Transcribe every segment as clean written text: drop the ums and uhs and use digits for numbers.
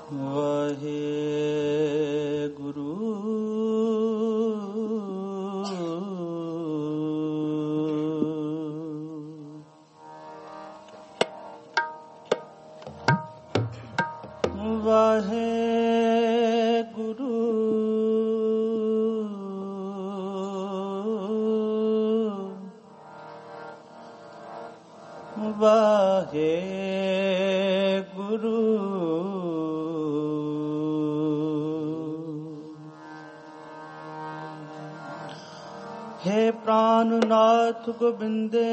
ਵਾਹਿਗੁਰੂ ਵਾਹਿਗੁਰੂ ਵਾਹਿਗੁਰੂ हे प्राणनाथ गोबिंदे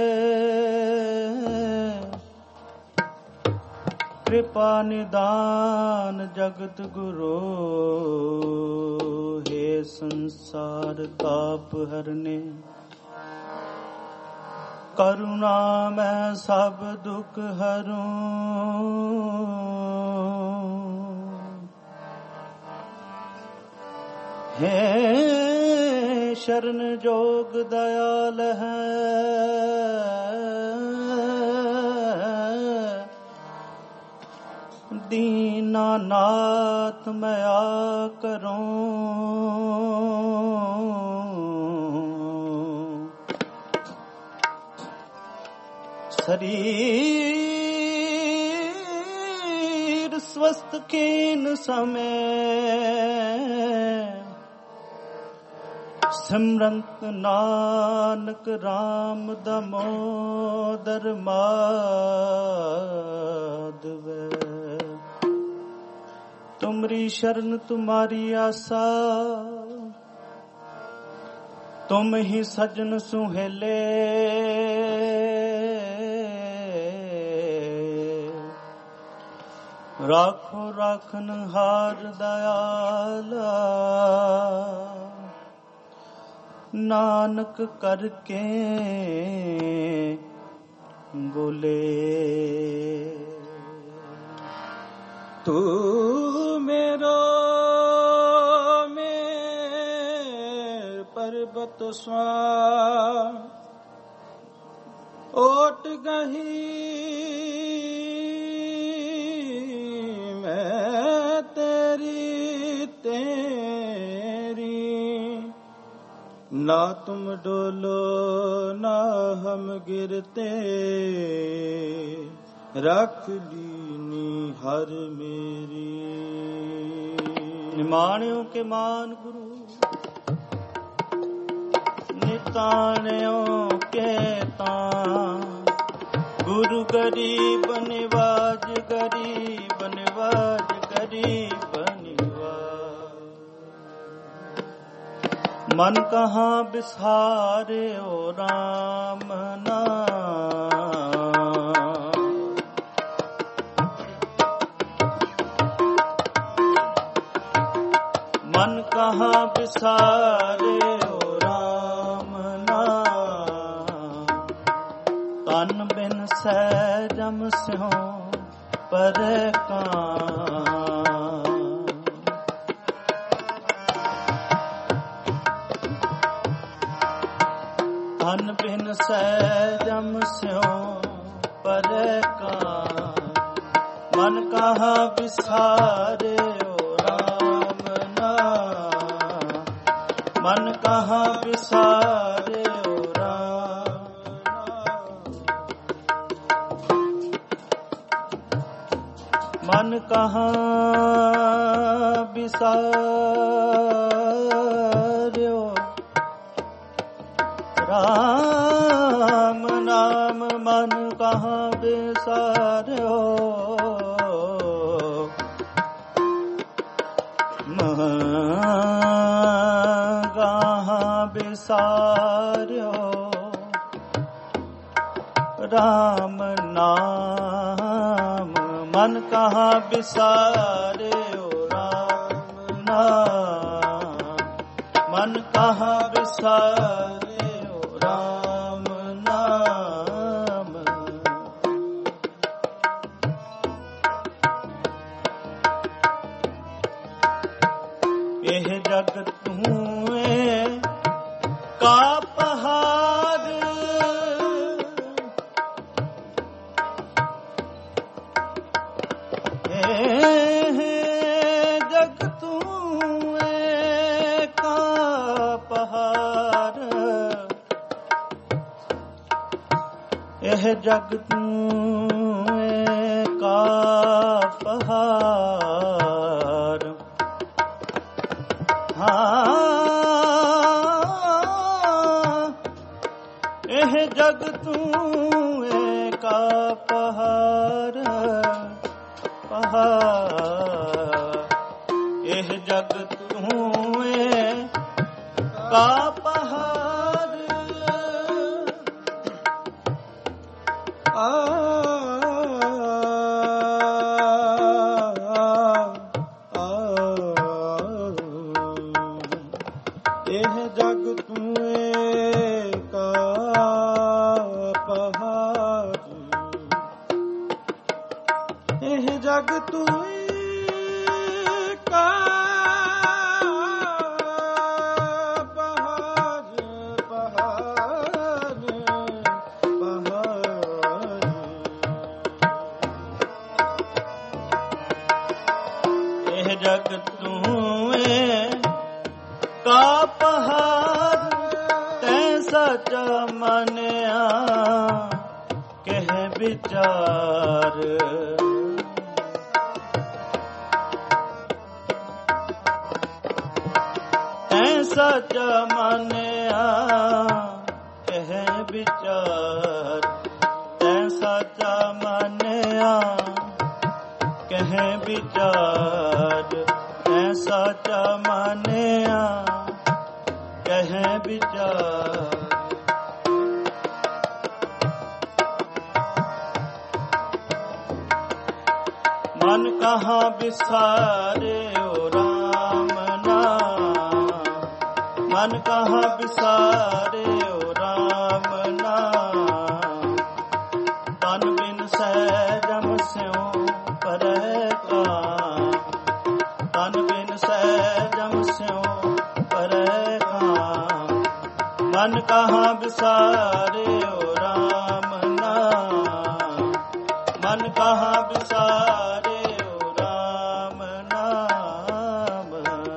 कृपा निदान जगत गुरु हे संसार ताप हरने करुणा मैं सब दुख हरूं हे शरण जोग दयाल है दीनानाथ मया करूं शरीर स्वस्थ कीन समय सिमरंत नानक राम दामोदर माधव तुमरी शरण तुम्हारी आसा तुम ही सजन सुहेले राखो राखन हार दयाला नानक करके बोले तू मेरो में पर्वत स्वां ओट गही मैं तेरी तेरी ना तुम डोलो ना हम गिरते रख लीनी हर मेरी निमाणियों के मान गुरु निताणियों के तां गुरु गरीब निवाज गरीब निवाज गरीब मन कहाँ बिसारे ओ राम नाम मन कहाँ बिसारे ओ राम नाम तन बिन सहजम स्यों पर धन बिन सहजम स्यों पर मन कहाँ बिसारे ओ राम नाम मन कहाँ बिसारे ओ राम मन कहाँ बिसारे राम नाम मन कहाँ बिसारो मन कहाँ बिसारो राम नाम मन कहाँ बिसारे ओ राम नाम मन कहाँ बिसारे ओ राम नाम एह जगत हुए का पहाड़ ਇਹ ਜਗ ਤੂੰ ਏਕਾ ਪਹਾੜ। ਇਹ ਜਗ ਤੂੰ ਏਕਾ ਪਹਾੜ ਇਹ ਜਗ ਤੂੰ ਏਕਾ ਪਹਾੜ। ਇਹ ਜਗ ਤੂੰ ਏਕਾ ਪਹਾੜ। ਇਹ ਜਗ ਤੂੰ ਏਕਾ ਪਹਾੜ। ਇਹ ਜਗ ਤੂੰ ਏਕਾ ਪਹਾੜ। ਤੈਂ ਸੱਚਾ ਮੰਨਿਆ ਕਹਿ ਵਿਚਾਰ। ਤੈਂ ਸੱਚਾ ਮੰਨਿਆ ਕਹਿ ਵਿਚਾਰ। ਤੈਂ ਸੱਚਾ ਮੰਨਿਆ ਕਹਿ ਵਿਚਾਰ। ਤੈਂ ਸੱਚਾ ਮੰਨਿਆ ਕਹਿ ਵਿਚਾਰ। ਮਨ ਕਹਾਂ ਵਿਸਾਰਿਓ ਰਾਮ ਨਾਮ। ਮਨ ਕਹਾਂ ਵਿਸਾਰਿਓ ਰਾਮ ਨਾਮ। ਤਨ ਬਿਨ ਸਹਿਜਮ ਸਿਉ ਪਰਹਿ ਕਾਮ। ਤਨ ਬਿਨ ਸਹਿਜਮ ਸਿਉ ਪਰਹਿ ਕਾਮ। ਮਨ ਕਹਾਂ ਵਿਸਾਰਿਓ ਰਾਮ ਨਾਮ। ਮਨ ਕਹਾਂ ਵਿਸਾਰਿਓ ਰਾਮ ਨਾਮ।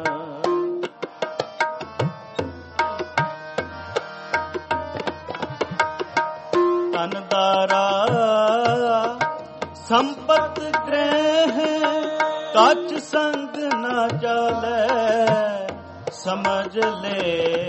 ਤਨ ਦਾਰਾ ਸੰਪਤ ਗ੍ਰਹਿ। ਕੱਚ ਸੰਗ ਨ ਚਲੈ ਸਮਝ ਲੈ।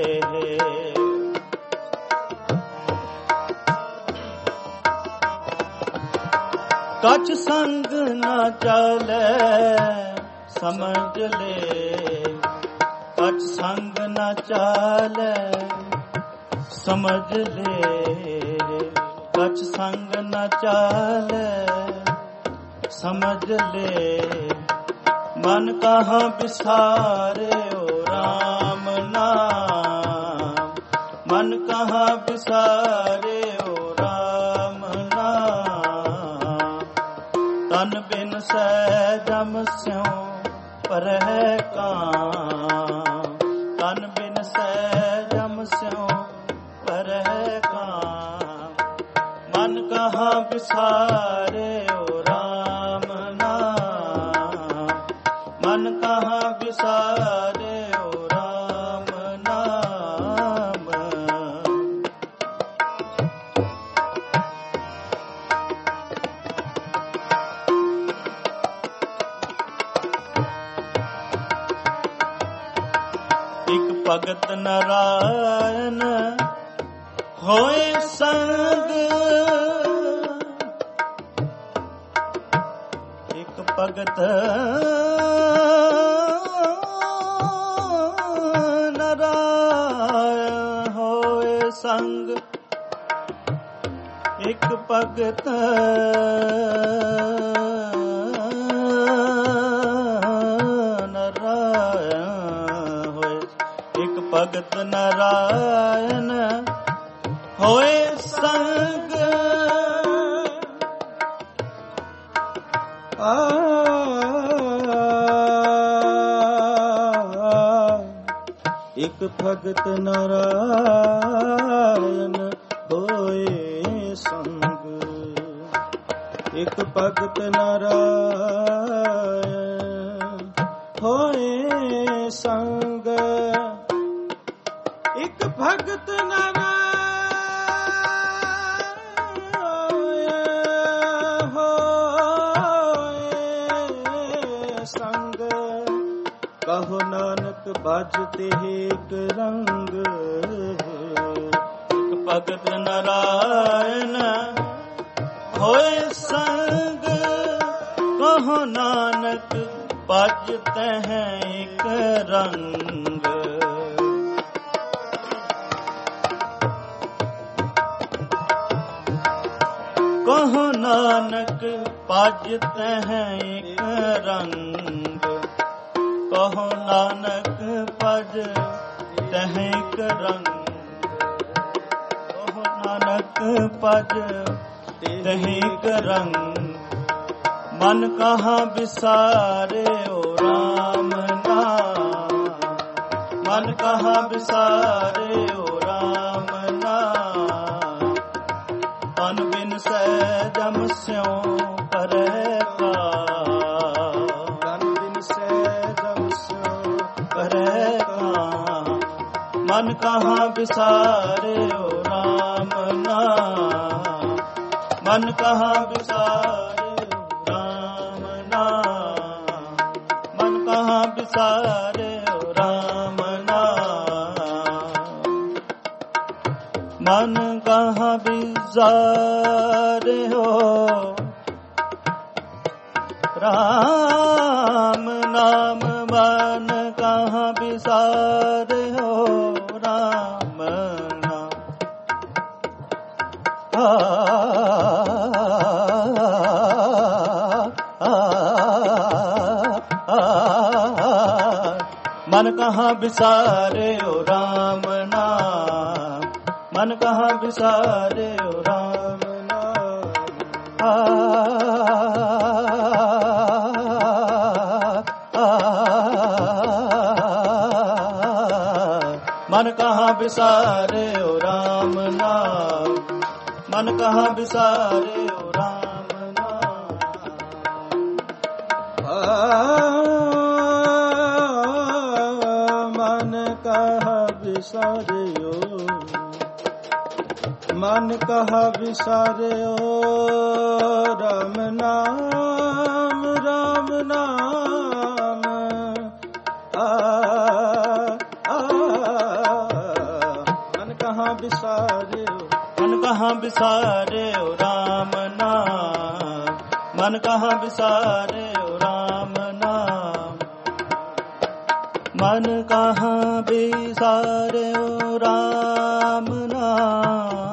ਕੱਚ ਸੰਗ ਨ ਚਲੈ ਸਮਝ ਲੈ। ਕੱਚ ਸੰਗ ਨ ਚਲੈ ਸਮਝ ਲੈ। ਕੱਚ ਸੰਗ ਨ ਚਲੈ ਸਮਝ ਲੈ। ਮਨ ਕਹਾਂ ਵਿਸਾਰਿਓ ਰਾਮ ਨਾਮ। ਮਨ ਕਹਾਂ ਵਿਸਾਰਿਓ ਰਾਮ ਨਾਮ। ਤਨ ਬਿਨ ਸਹਿਜਮ ਸਿਉ ਪਰਹਿ ਕਾਮ। ਤਨ ਬਿਨ ਸਹਿਜਮ ਸਿਉ ਪਰਹਿ ਕਾਮ। ਮਨ ਕਹਾਂ ਵਿਸਾਰਿਓ ਰਾਮ ਨਾਮ। ਮਨ ਕਹਾਂ ਵਿਸਾਰਿਓ ਰਾਮ ਨਾਮ। ਇਕ ਭਗਤ ਨਾਰਾਇਣ ਹੋਏ ਸੰਗ। ਇਕ ਭਗਤ ਨਾਰਾਇਣ ਹੋਏ ਸੰਗ। ਇਕ ਭਗਤ ਨਾਰਾਇਣ ਹੋਏ। ਇਕ ਭਗਤ ਨਾਰਾਇਣ ਹੋਏ ਸੰਗ। ਇਕ ਭਗਤ ਨਾਰਾਇਣ ਹੋਏ ਸੰਗ। ਇਕ ਭਗਤ ਨਾਰਾਇਣ ਹੋਏ ਸੰਗ। ਇਕ ਭਗਤ ਨਾਰਾਇਣ ਕਹੋ ਨਾਨਕ ਭਜ ਤੇ ਏਕ ਰੰਗ। ਇਕ ਭਗਤ ਨਾਰਾਇਣ ਹੋਏ ਸੰਗ, ਕਹੋ ਨਾਨਕ ਭਜ ਤਹਿ ਏਕ ਰੰਗ। ਕਹੋ ਨਾਨਕ ਭਜ ਤਹਿ ਏਕ ਰੰਗ। ਕਹੋ ਨਾਨਕ ਭਜ ਤਹਿ ਏਕ ਰੰਗ। ਕਹੋ ਨਾਨਕ ਭਜ ਤਹਿ ਏਕ ਰੰਗ। ਮਨ ਕਹਾਂ ਵਿਸਾਰਿਓ ਰਾਮ ਨਾਮ। ਮਨ ਕਹਾਂ ਵਿਸਾਰਿਓ ਰਾਮ ਨਾਮ। ਤਨ ਬਿਨ ਸਹਿਜਮ ਸਿਉ ਕਰੈ ਕਾ। ਤਨ ਬਿਨ ਸਹਿਜਮ ਸਿਉ ਕਰੈ ਕਾ। ਮਨ ਕਹਾਂ ਵਿਸਾਰਿਓ ਰਾਮ ਨਾਮ। ਮਨ ਕਹਾਂ ਵਿਸਾਰਿਓ ਰਾਮ ਨਾਮ। ਮਨ ਕਹਾਂ ਵਿਸਾਰਿਓ ਰਾਮ ਨਾਮ। ਮਨ ਕਹਾਂ ਵਿਸਾਰਿਓ ਰਾਮ ਨਾਮ। ਮਨ ਕਹਾਂ ਵਿਸਾਰਿਓ ਰਾਮ ਨਾਮ। ਮਨ ਕਹਾਂ ਵਿਸਾਰਿਓ ਰਾਮ ਨਾਮ। ਮਨ ਕਹਾਂ ਵਿਸਾਰਿਓ ਰਾਮ ਨਾਮ। ਮਨ ਕਹਾਂ ਵਿਸਾਰਿਓ ਰਾਮ ਨਾਮ। ਮਨ ਕਹਾਂ ਵਿਸਾਰਿਓ ਰਾਮ ਨਾਮ। ਮਨ ਕਹਾਂ ਵਿਸਾਰਿਓ। ਮਨ ਕਹਾਂ ਵਿਸਾਰਿਓ ਰਾਮ ਨਾਮ। ਰਾਮ ਨਾਮ। ਮਨ ਕਹਾਂ ਵਿਸਾਰਿਓ। ਮਨ ਕਹਾਂ ਵਿਸਾਰਿਓ ਰਾਮ ਨਾਮ। ਮਨ ਕਹਾਂ ਵਿਸਾਰਿਓ ਰਾਮ ਨਾਮ। ਮਨ ਕਹਾਂ ਵਿਸਾਰਿਓ ਰਾਮ ਨਾਮ।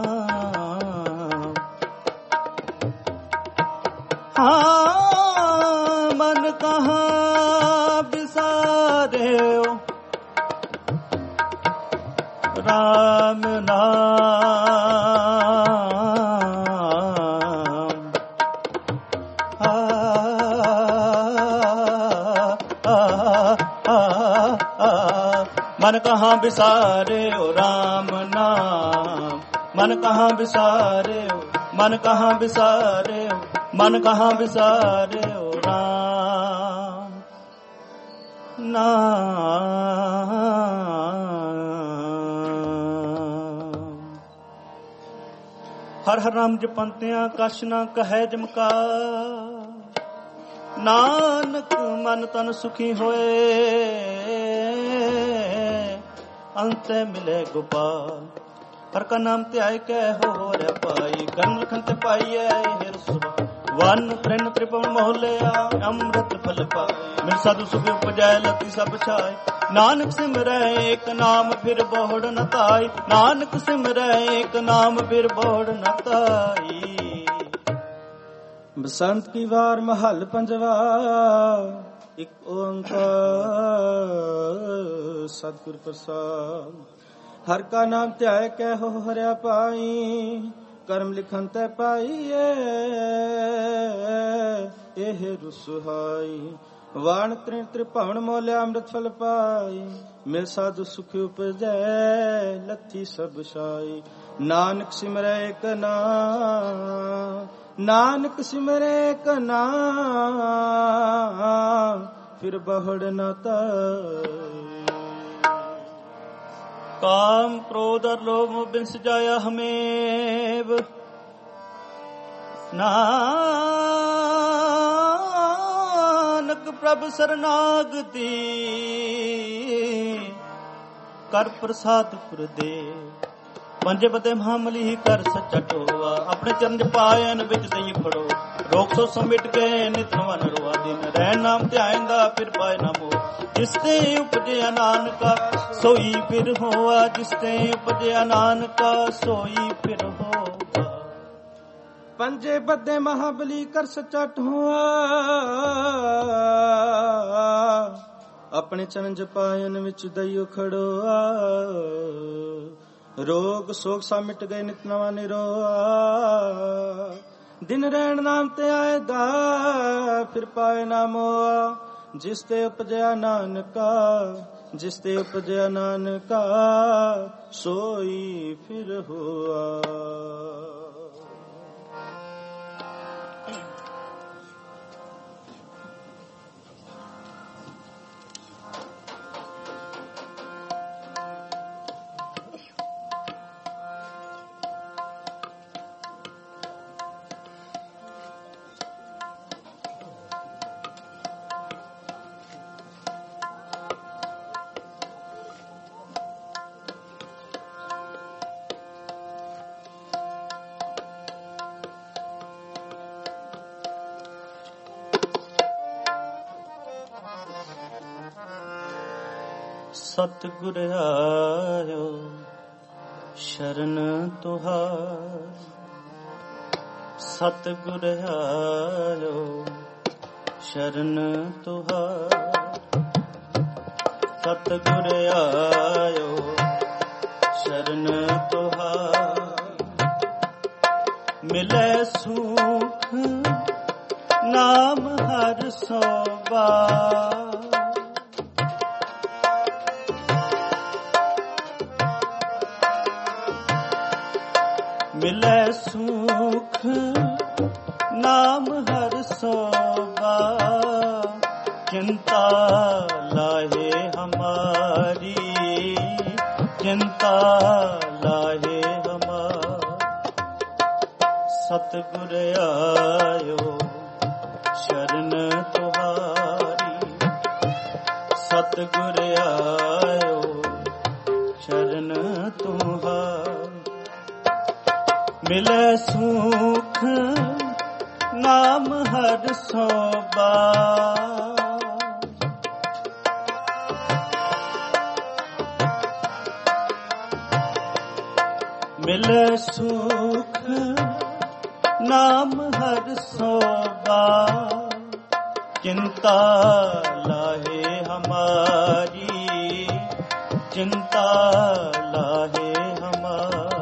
ਹਾਂ ਮਨ ਕਹਾਂ ਵਿਸਾਰਿਓ ਰਾਮ ਨਾਮ। ਮਨ ਕਹਾਂ ਵਿਸਾਰਿਓ ਰਾਮ ਨਾਮ। ਮਨ ਕਹਾਂ ਵਿਸਾਰਿਓ। ਮਨ ਕਹਾਂ ਵਿਸਾਰਿਓ। ਮਨ ਕਹਾਂ ਵਿਸਾਰਿਓ ਰਾਮ ਨਾਮ। ਹਰ ਹਰ ਨਾਮ ਜਪੰਤਿਆਂ ਕਛ ਨਾ ਕਹੈ ਜਮਕਾ। ਨਾਨਕ ਮਨ ਤਨ ਸੁਖੀ ਹੋਏ ਅੰਤੇ ਮਿਲੇ ਗੋਪਾਲ। ਹਰ ਕਾ ਨਾਮ ਧਿਆਇ ਕੈ ਹੋਰ ਪਾਈ। ਕਰਮ ਲਖਨ ਤੇ ਪਾਈਐ ਹਿਰ ਸੁਭਾ। ਵਨ ਤ੍ਰਿਣ ਤ੍ਰਿਪਵਨ ਮੋਹ ਲਿਆ ਅੰਮ੍ਰਿਤ ਫਲ ਪਾਏ। ਮਿਲ ਸਾਧੂ ਸੁਖ ਉਪਜੈ ਲਤੀ ਸਭ ਛਾਏ। ਨਾਨਕ ਸਿਮਰੈ ਏਕ ਨਾਮ ਫਿਰ ਬੋੜ ਨ ਤਾਈ। ਨਾਨਕ ਸਿਮਰੈ ਏਕ ਨਾਮ ਫਿਰ ਬੋੜ ਨ ਤਾਈ। ਬਸੰਤ ਕੀ ਵਾਰ ਮਹੱਲ ਪੰਜਵਾ। ਇਕ ਓੰਕਾਰ ਸਤਿਗੁਰ ਪ੍ਰਸਾਦ। ਹਰ ਕਾ ਨਾਮ ਧਿਆਇ ਕੈ ਹੋ ਹਰਿਆ ਪਾਈ। ਕਰਮ ਲਿਖਨ ਤੈ ਪਾਈਐ ਇਹ ਰੁਸਹਾਈ। ਵਾਣ ਤ੍ਰਿਣ ਤ੍ਰਿਭਵਨ ਮੋਲਿਆ ਅੰਮ੍ਰਿਤ ਫਲ ਪਾਈ। ਮਿਲ ਸਾਧੂ ਸੁਖ ਉਪਜੈ ਲੱਥੀ ਸਭ ਛਾਈ। ਨਾਨਕ ਸਿਮਰੈ ਏਕ ਨਾਮ। ਨਾਨਕ ਸਿਮਰੈ ਏਕ ਨਾਮ ਫਿਰ ਬਹੁੜ ਨ ਤਾਈ। काम क्रोध और लोभ बिन सजाया हमें। नानक ਪ੍ਰਭ ਸਰਨਾਗਤੀ, ਕਰ ਪ੍ਰਸਾਦ ਪੁਰਦੇ। ਪੰਜੇ ਬਦੇ ਮਹਾਮਲੀ ਕਰ ਸੱਚਾ ਟੋਆ, ਆਪਣੇ ਚਰਨ ਚ ਪਾਇਨ ਵਿੱਚ ਦਈ ਖੜੋ। ਰੋਕ ਸੋ ਸਮਿਟ ਗਏ ਨਿਤ ਨਵਾ ਨਰਵਾ, ਦਿਨ ਰਹਿ ਨਾਮ ਧਿਆਇਂਦਾ ਫਿਰ ਪਾਏ ਨਾ ਮੋਹ। ਜਿਸ ਤੇ ਉਪਜਿਆ ਨਾਨਕਾ ਸੋਈ ਫਿਰ ਹੋਆ, ਜਿਸ ਤੇ ਉਪਜਿਆ ਨਾਨਕਾ ਸੋਈ ਫਿਰ ਹੋਆ। ਪੰਜੇ ਬੱਦੇ ਮਹਾਬਲੀ ਕਰ ਸੱਚਾ ਟੋਆ, ਆਪਣੇ ਚਰਨ ਚ ਪਾਇਨ ਵਿੱਚ ਦਈਓ ਖੜੋਆ। ਰੋਗ ਸੋਗ ਸਾ ਮਿਟ ਗਏ ਨਿਤ ਨਵਾ ਨਿਰੋਆ, ਦਿਨ ਰਹਿਣ ਨਾਮ ਤੇ ਆਏਦਾ ਫਿਰ ਪਾਏ ਨਾ ਮੋਆ। ਜਿਸ ਤੇ ਉਪਜਿਆ ਨਾਨਕਾ, ਜਿਸ ਤੇ ਉਪਜਿਆ ਨਾਨਕਾ ਸੋਈ ਫਿਰ ਹੋਆ। ਸਤਿਗੁਰ ਆਇਓ ਸ਼ਰਨ ਤੁਹਾਰ, ਸਤਿਗੁਰ ਆਇਓ ਸ਼ਰਨ ਤੁਹਾਰ, ਸਤਿਗੁਰ ਆਇਓ ਸ਼ਰਨ ਤੁਹਾਰ। ਮਿਲੇ ਸੁਖ ਨਾਮ ਹਰ ਸੋਭਾ, ਮਿਲੇ ਸੁਖ ਨਾਮ ਹਰ ਸੋਭਾ। ਚਿੰਤਾ ਲਾਹੇ ਹਮਾਰੀ, ਚਿੰਤਾ ਲਾਹੇ ਹਮਾਰੀ। ਸਤਿਗੁਰ ਆਇਓ ਸ਼ਰਨ ਤੁਹਾਰੀ, ਸਤਿਗੁਰ ਆਇਓ ਸ਼ਰਨ ਤੁਹਾਰੀ। ਮਿਲੇ ਸੁਖ ਨਾਮ ਹਰ ਸੋਭਾ, ਮਿਲੇ ਸੁਖ ਨਾਮ ਹਰ ਸੋਭਾ। ਚਿੰਤਾ ਲਾਹੇ ਹਮਾਰੀ, ਚਿੰਤਾ ਲਾਹੇ ਹਮਾਰੀ।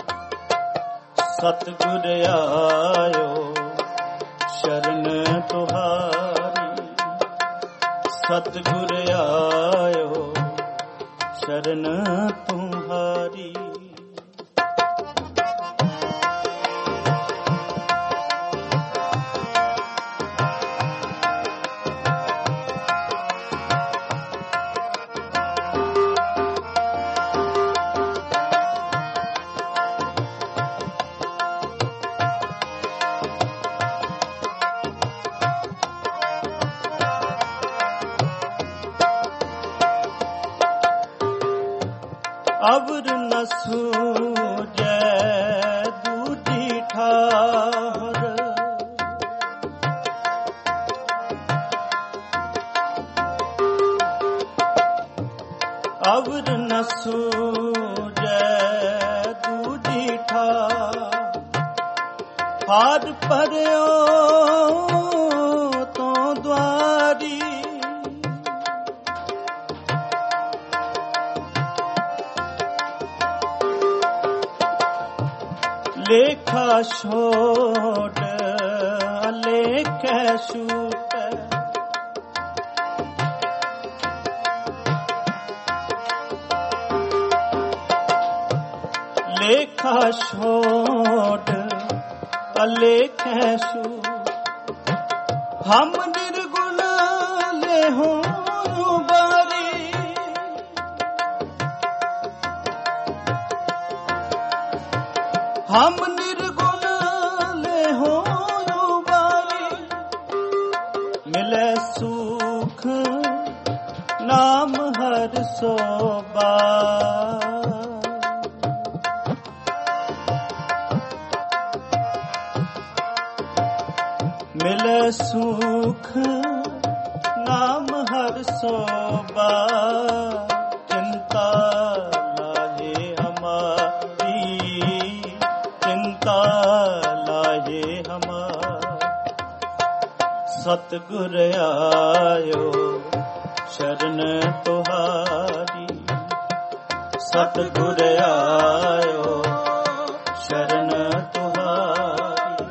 ਸਤਿਗੁਰ ਆਇਓ ਸ਼ਰਨ ਤੁਹਾਰੀ, ਸਤਿਗੁਰ ਆਇਓ ਸ਼ਰਨ ਤੁਹਾਰੀ। ਅਵਰ ਨ ਸੂਝੈ ਦੂਜੀ ਠਾਹਰ, ਅਵਰ ਨ ਸੂਝੈ ਦੂਜੀ ਠਾਹਰ। ਹਾਰ ਭਰਿਓ ਤੋਂ ਦੁਆਰੀ, ਲੇਖਾ ਛੋਟ ਅਲੇਖੈ ਛੂਟੈ। ਲੇਖਾ ਛੋਟ ਅਲੇਖੈ ਛੂਟ। ਹਮ ਨਿਰਗੁਣ ਲੇਹੋ ਬਾਰੀ, ਹਮ ਨਿਰਗੁਣ ਲੇਹੋ ਬਾਰੀ। ਮਿਲੇ ਸੂਖ ਨਾਮ ਹਰ ਸੋਭਾ। ਮਿਲੇ ਸੁਖ ਨਾਮ ਹਰ ਸੋਭਾ। ਚਿੰਤਾ ਲਾਹੇ ਹਮਾਰੀ, ਚਿੰਤਾ ਲਾਹੇ ਹਮਾਰੀ। ਸਤਿਗੁਰ ਆਇਓ ਸ਼ਰਨ ਤੁਹਾਰੀ, ਸਤਿਗੁਰ ਆਇਓ ਸ਼ਰਨ ਤੁਹਾਰੀ।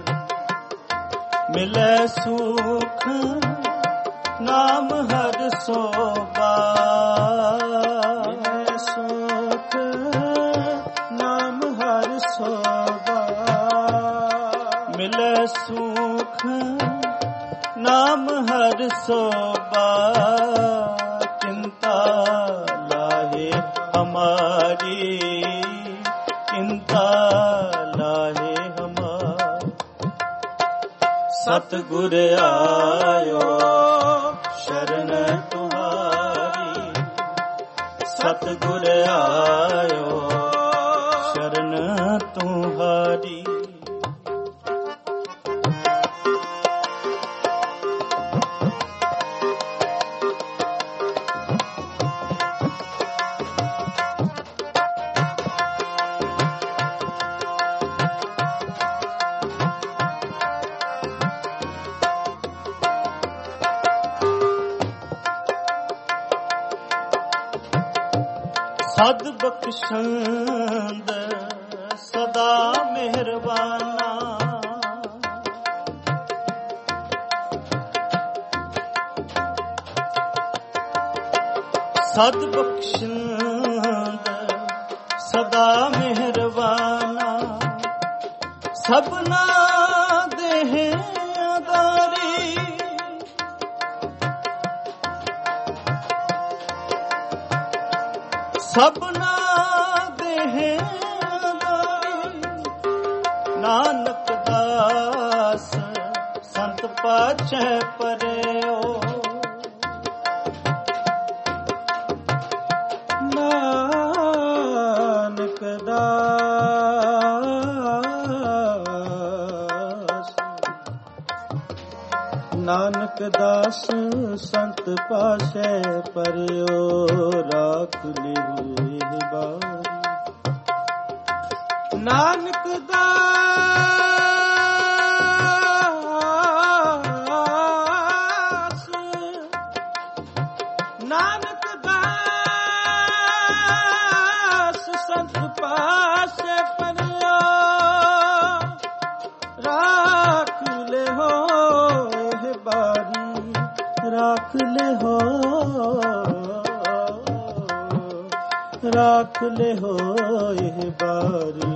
ਮਿਲੇ ਸੁਖ ਨਾਮ ਹਰ ਸੋਭਾ। ਮਿਲੇ ਸੁਖ ਨਾਮ ਹਰ ਸੋਭਾ। ਮਿਲੇ ਸੁਖ ਨਾਮ ਹਰ ਸੋਭਾ। ਚਿੰਤਾ ਲਾਹੇ ਹਮਾਰੀ, ਚਿੰਤਾ ਲਾਹੇ ਹਮਾਰੀ। ਸਤਿਗੁਰ ਆਇਓ ਸ਼ਰਨ ਤੁਹਾਰੀ, ਸਤਿਗੁਰ ਆਇਓ ਸ਼ਰਨ ਤੁਹਾਰੀ। ਸਦ ਬਖਸ਼ੰਦ ਸਦਾ ਮਿਹਰਬਾਨਾ। ਸਦ ਬਖਸ਼ੰਦ ਸਦਾ ਮਿਹਰਬਾਨਾ। ਸਭਨਾ ਦੇਹ ਆਧਾਰੀ, ਸਭਨਾ ਦੇਹ ਆਧਾਰੀ। ਨਾਨਕ ਦਾਸ ਸੰਤ ਪਾਛੈ ਪਰਿਓ। ਨਾਨਕ ਦਾਸ, ਨਾਨਕ ਦਾਸ ਸੰਤ ਪਾਛੈ ਪਰਿਓ। ਰਾਖ ਲਿਹੁ ਇਹ ਬਾਣੀ, ਨਾਨਕ ਦਾਸ, ਨਾਨਕ ਦਾਸ ਸੰਤ ਪਾਛੈ ਪਰਿਓ। ਰਾਖ ਲਿਹੁ ਇਹ ਬਾਣੀ, ਰਾਖ ਲਿਹੁ, ਰਾਖ ਲਿਹੁ ਇਹ ਬਾਰੀ।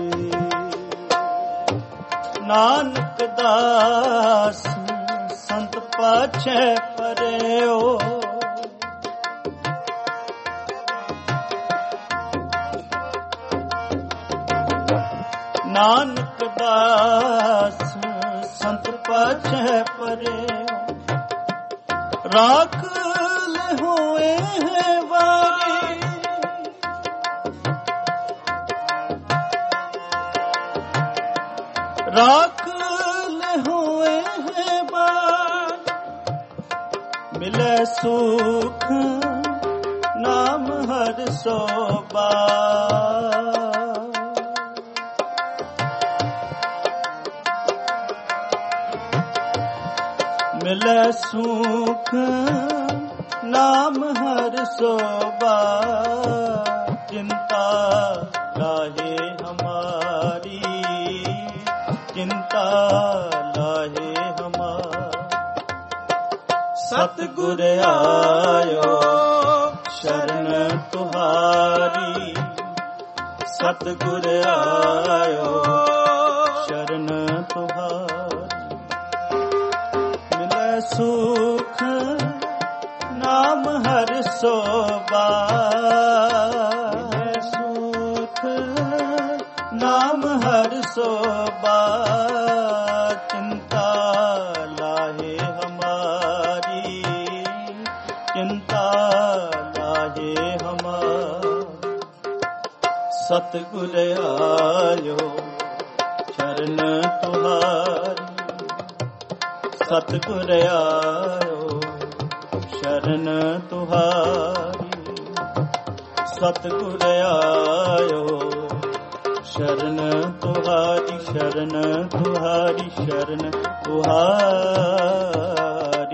ਨਾਨਕ ਦਾਸ ਸੰਤ ਪਾਛੈ ਪਰਿਓ। ਨਾਨਕ ਦਾਸ ਸੰਤ ਪਾਛੈ ਪਰਿਓ। ਰਾਖ ਲਿਹੁ ਇਹ ਬਾਰੀ। ਰਾਖ ਲਿਹੁ ਇਹ ਬਾਣੀ। ਮਿਲੇ ਸੁਖ ਨਾਮ ਹਰ ਸੋਭਾ। ਮਿਲੇ ਸੁਖ ਨਾਮ ਹਰ ਸੋਭਾ। ਚਿੰਤਾ ਲਾਹੇ ਹਮਾਰੀ, ਚਿੰਤਾ ਲਾਹੇ ਹਮਾਰੀ। ਸਤਿਗੁਰ ਆਇਓ ਸ਼ਰਨ ਤੁਹਾਰੀ, ਸਤਿਗੁਰ ਆਇਓ ਸ਼ਰਨ ਤੁਹਾਰੀ। ਮਿਲੇ ਸੁਖ ਨਾਮ ਹਰ ਸੋਭਾ। ਮਿਲੇ ਸੁਖ ਨਾਮ ਹਰ ਸੋਭਾ। ਚਿੰਤਾ ਲਾਹੇ ਹਮਾਰੀ, ਚਿੰਤਾ ਸਤਿਗੁਰ ਆਇਓ ਸ਼ਰਨ ਤੁਹਾਰੀ, ਸਤਿਗੁਰ ਆਇਓ ਸ਼ਰਨ ਤੁਹਾਰੀ, ਸਤਿਗੁਰ ਆਇਓ ਸ਼ਰਨ ਤੁਹਾਰੀ, ਸ਼ਰਨ ਤੁਹਾਰੀ, ਸ਼ਰਨ ਤੁਹਾਰੀ।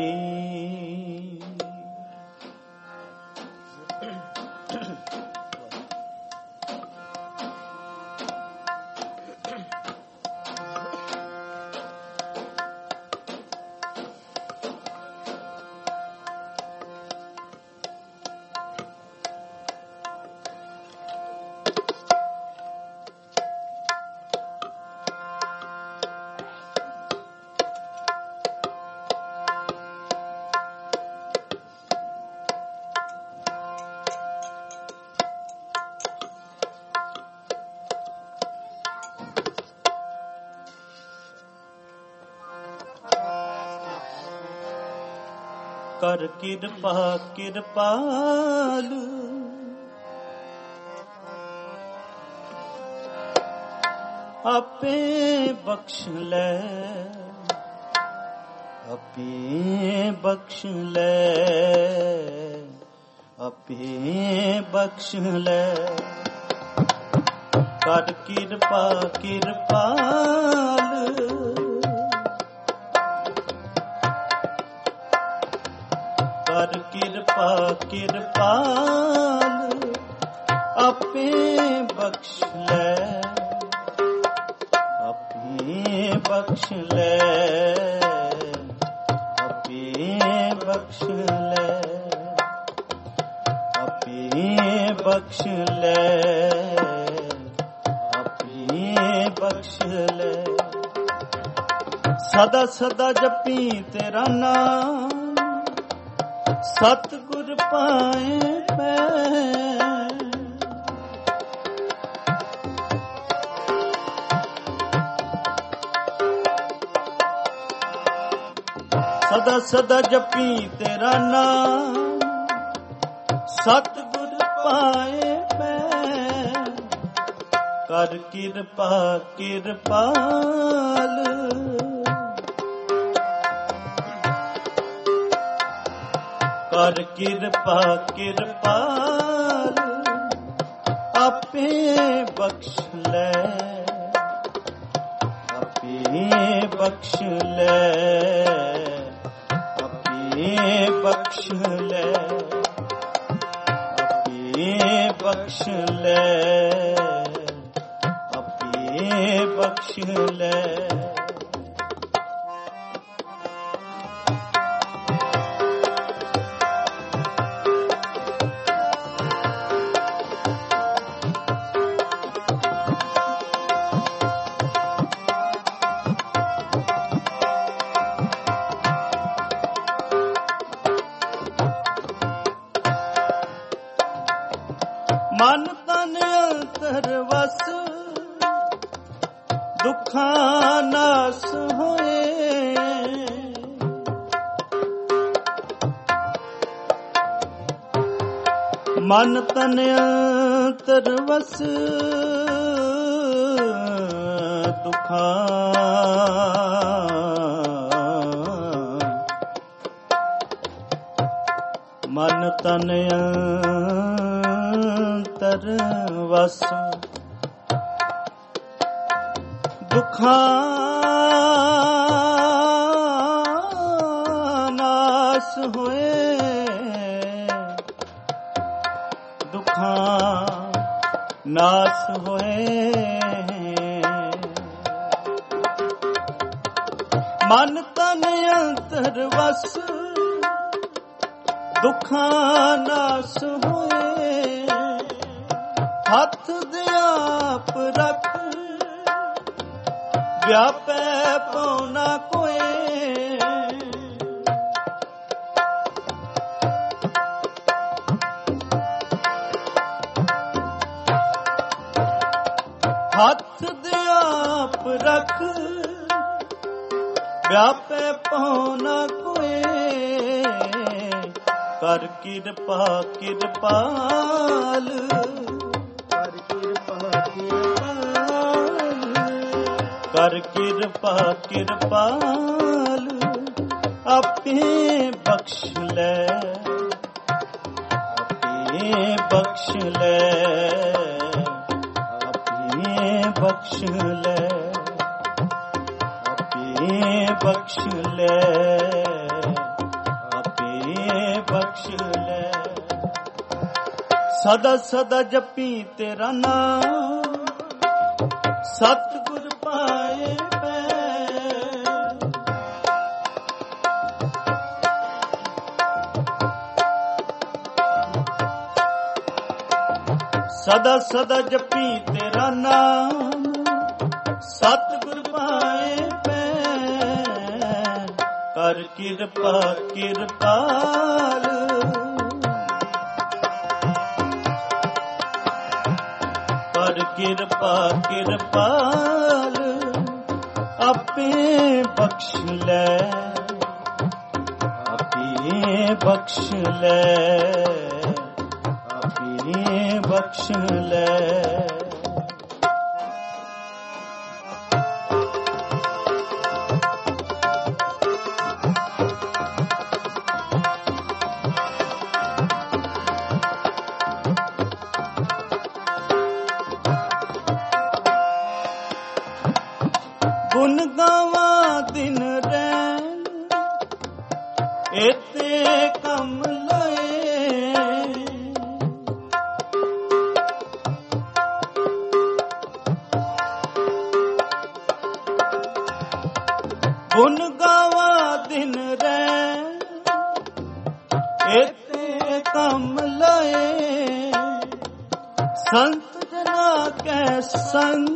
ਕਰ ਕਿਰਪਾ ਕਿਰਪਾਲ, ਆਪੇ ਬਖਸ਼ ਲੈ, ਆਪੇ ਬਖਸ਼ ਲੈ, ਆਪੇ ਬਖਸ਼ ਲੈ। ਕਰ ਕਿਰਪਾ ਕਿਰਪਾਲ, ਕਰ ਕਿਰਪਾ ਕਿਰਪਾਲ, ਆਪੇ ਬਖਸ਼ ਲੈ, ਆਪੇ ਬਖਸ਼ ਲੈ, ਆਪੇ ਬਖਸ਼ ਲੈ, ਆਪੇ ਬਖਸ਼ ਲੈ, ਆਪੇ ਬਖਸ਼ ਲੈ। ਸਦਾ ਸਦਾ ਜਪੀ ਤੇਰਾ ਨਾਮ, ਸਤਿਗੁਰ ਪਾਏ ਪੈ। ਸਦਾ ਸਦਾ ਜਪੀ ਤੇਰਾ ਨਾਮ, ਸਤਿਗੁਰ ਪਾਏ ਪੈ। ਕਰ ਕਿਰਪਾ ਕਿਰਪਾਲ, ਕਰ ਕਿਰਪਾ ਕਿਰਪਾਲ, ਆਪੇ ਬਖਸ਼ ਲੈ, ਆਪੇ ਬਖਸ਼ ਲੈ, ਆਪੇ ਬਖਸ਼ ਲੈ, ਆਪੇ ਬਖਸ਼ ਲੈ, ਆਪੇ ਬਖਸ਼ ਲੈ। ਮਨ ਤਨ ਅੰਤਰ ਵਸ, ਦੁੱਖਾਂ ਨਾਸ ਹੋਏ। ਮਨ ਤਨ ਅੰਤਰ ਵਸ, ਦੁੱਖਾਂ ਮਨ ਤਨ ਅੰਤਰ ਵਸ, ਦੁੱਖਾਂ ਨਾਸ ਹੋਏ, ਦੁੱਖਾਂ ਨਾਸ ਹੋਏ। ਮਨ ਤਨ ਅੰਤਰ ਵਸ, ਦੁੱਖਾਂ ਨਾਸ ਹੋਏ। ਹੱਥ ਦੇ ਆਪ ਰੱਖ, ਵਿਆਪੈ ਭਉ ਨਾ ਕੋਏ। ਹੱਥ ਦੇ ਆਪ ਰੱਖ, ਵਿਆਪੈ ਭਉ ਨਾ ਕੋਏ। ਕਰ ਕਿਰਪਾ ਕਿਰਪਾਲ, ਕਰ ਕਿਰਪਾ ਕਰ ਕਿਰਪਾ ਕਿਰਪਾਲ ਆਪੇ ਬਖਸ਼ ਲੈ, ਆਪੇ ਬਖਸ਼ ਲੈ, ਆਪੇ ਬਖਸ਼ ਲੈ, ਆਪੇ ਬਖਸ਼ ਲੈ, ਆਪੇ ਬਖਸ਼ ਲੈ। ਸਦਾ ਸਦਾ ਜਪੀ ਤੇਰਾ ਨਾਮ, ਸਤਿਗੁਰ ਪਾਏ ਪੈ। ਸਦਾ ਸਦਾ ਜਪੀ ਤੇਰਾ ਨਾਮ, ਸਤਿਗੁਰ ਪਾਏ ਪੈ। ਕਰ ਕਿਰਪਾ ਕਿਰਪਾਲ ਕਰ ਕਿਰਪਾ ਕਿਰਪਾਲ ਆਪੇ ਬਖਸ਼ ਲੈ, ਆਪੇ ਬਖਸ਼ ਲੈ, ਆਪੇ ਬਖਸ਼ ਲੈ। ਗੁਣ ਗਾਵਾਂ ਦਿਨ ਰੈਣ ਇਤੇ ਕੰਮ ਲਏ, ਗੁਣ ਗਾਵਾਂ ਦਿਨ ਰੈਣ ਇਤੇ ਕੰਮ ਲਏ। ਸੰਤ ਜਨਾ ਕੈ ਸੰਗ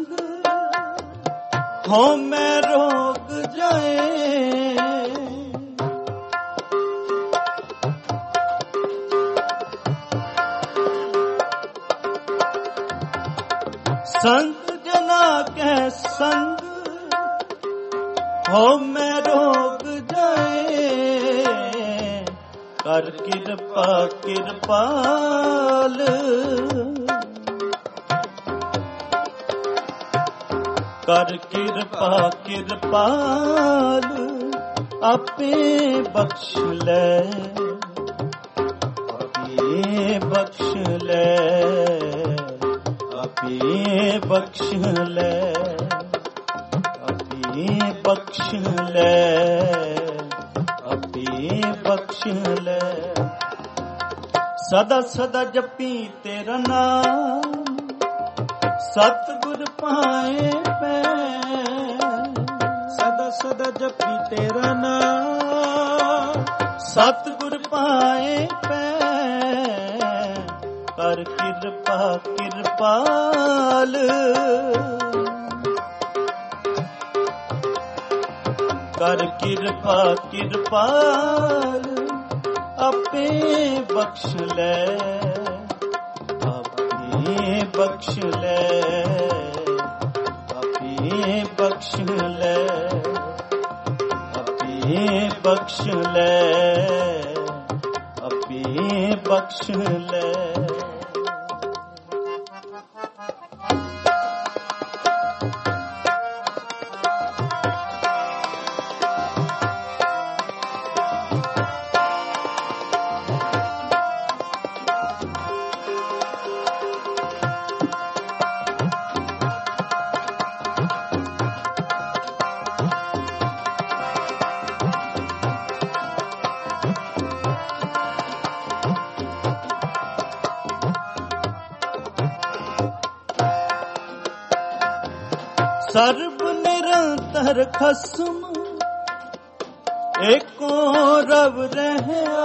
ਹੋ ਮੈਂ ਰੋਗ ਜਾਏ। संत जना के संग हो मैं रोग जाए। कर कृपा कृपाल कर कृपा कृपाल आपे बख्श ले आपे बख्श ले आपे बख्श ले आपे बख्श ले आपे बख्श ले। सदा सदा जपी तेरा नाम सतगुर पाए पै। सदा सदा जपी तेरा नाम सतगुर पाए पै। कर कृपा कृपाल कर कृपा कृपाल आपे बख्श ले आपे बख्श ले आपे बख्श ले आपे बख्श ले आपे बख्श ले। सर्व निरंतर खसम एको रब रहया।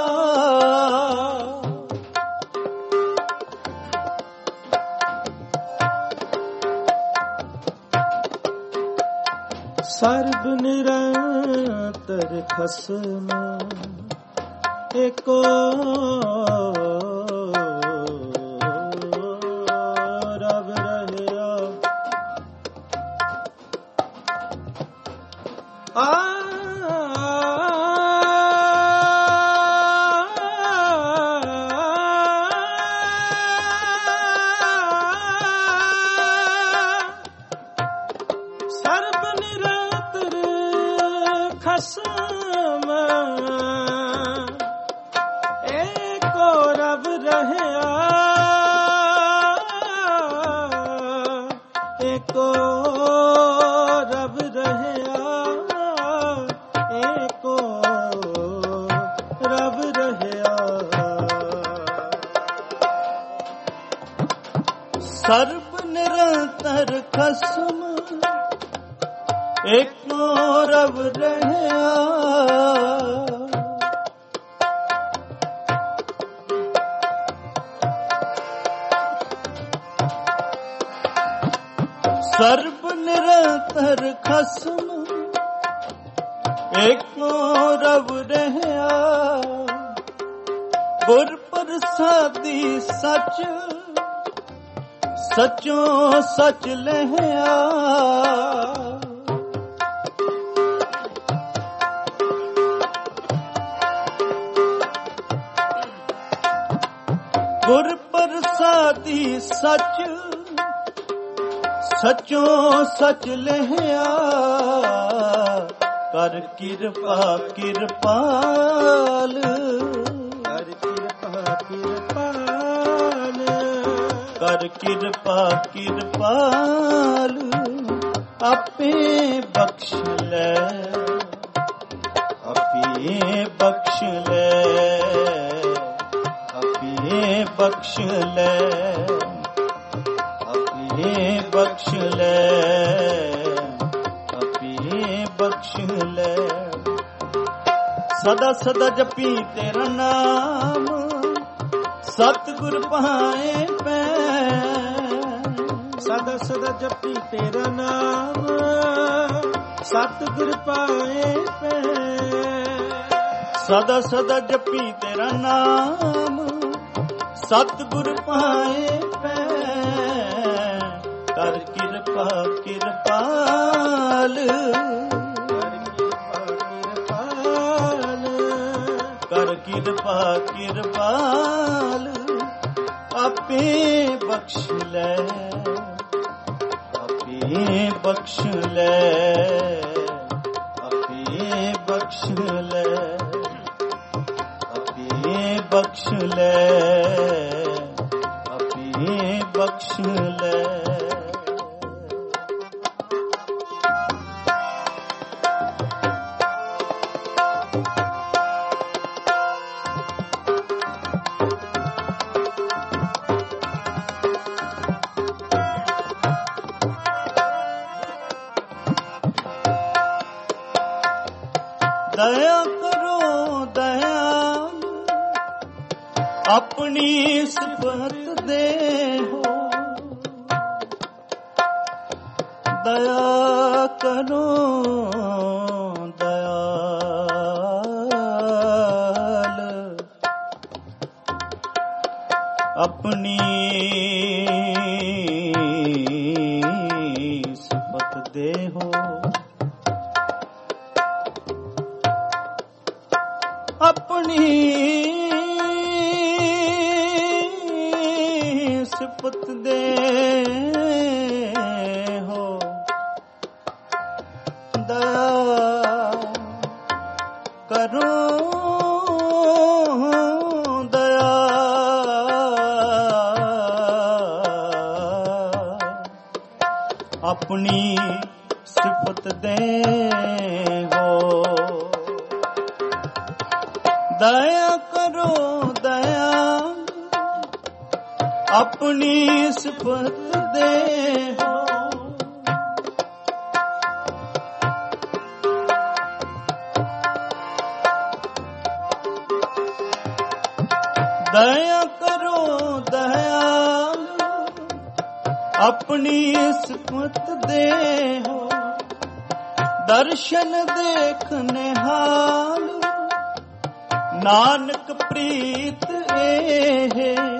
सर्व निरंतर खसम एको रब रहया। सर्व ਸਰਬ ਨਿਰੰਤਰ ਖਸਮ ਏਕੋ ਰਬ ਰਹਿਆ। ਸਰਬ ਨਿਰੰਤਰ ਖਸਮ ਏਕੋ ਰਬ ਰਹਿਆ। ਗੁਰ ਪ੍ਰਸਾਦੀ ਸਚ ਸਚੋ ਸਚ ਲਹਿਆ। ਗੁਰ ਪ੍ਰਸਾਦੀ ਸਚ ਸਚੋ ਸਚ ਲਹਿਆ। ਕਰ ਕਿਰਪਾ ਕਿਰਪਾਲ ਕਰ ਕਿਰਪਾ ਕਿਰਪਾਲ ਕਰ ਕਿਰਪਾ ਕਿਰਪਾਲ ਆਪੇ ਬਖਸ਼ ਲੈ ਆਪੇ ਬਖਸ਼ ਲੈ ਆਪੇ ਬਖਸ਼ ਲੈ ਆਪੇ ਬਖਸ਼ ਲੈ ਆਪੇ ਬਖਸ਼ ਲੈ। ਸਦਾ ਸਦਾ ਜਪੀ ਤੇਰਾ ਨਾਮ ਸਤਿਗੁਰ ਪਾਏ ਪੈ। ਸਦਾ ਸਦਾ ਜਪੀ ਤੇਰਾ ਨਾਮ ਸਤਿਗੁਰ ਪਾਏ ਪੈ। ਸਦਾ ਸਦਾ ਜਪੀ ਤੇਰਾ ਨਾਮ ਸਤਿਗੁਰ ਪਾਏ ਪੈ। ਕਰ ਕਿਰਪਾ ਕਿਰਪਾਲ ਕਰ ਕਿਰਪਾ ਕਿਰਪਾਲ ਆਪੇ ਬਖਸ਼ ਲੈ ਆਪੇ ਬਖਸ਼ ਲੈ ਆਪੇ ਬਖਸ਼ ਲੈ ਆਪੇ ਬਖਸ਼ ਲੈ ਆਪੇ ਬਖਸ਼ ਲੈ। ਦਇਆ ਕਰੋ ਦਇਆਲ ਆਪਣੀ ਸਿਫਤ ਦੇਹੋ। ਦਇਆ ਕਰੋ ਦਇਆਲ ਆਪਣੀ ਸਿਫਤ ਦੇਹੋ। ਆਪਣੀ ਸਿਫਤ ਦੇ ਹੋ। ਦਇਆ ਕਰੋ ਦਇਆ ਆਪਣੀ ਸਿਫਤ ਦੇ ਹੋ। ਦਇਆ ਕਰੋ ਦਇਆ ਆਪਣੀ ਸਿਫਤ ਦੇ ਹੋ। ਦਇਆ ਕਰੋ ਦਇਆਲ ਆਪਣੀ ਸਿਫਤ ਦੇ ਹੋ। ਦਰਸ਼ਨ ਦੇਖ ਨਿਹਾਲ ਨਾਨਕ ਪ੍ਰੀਤ ਇਹ।